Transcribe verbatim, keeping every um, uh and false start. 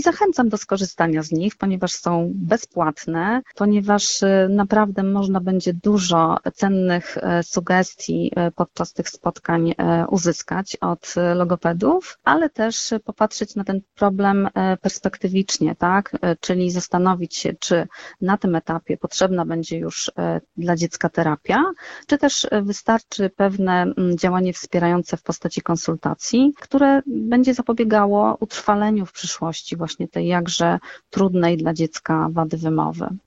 Zachęcam do skorzystania z nich, ponieważ są bezpłatne, ponieważ naprawdę można będzie dużo cennych sugestii podczas tych spotkań uzyskać od logopedów, ale też popatrzeć na ten problem perspektywicznie, tak? Czyli zastanowić się, czy na tym etapie potrzebna będzie już dla dziecka terapia, czy też wystarczy pewne działanie wspierające w postaci konsultacji, które będzie zapobiegało utrwaleniu w przyszłości właśnie tej jakże trudnej dla dziecka wady wymowy.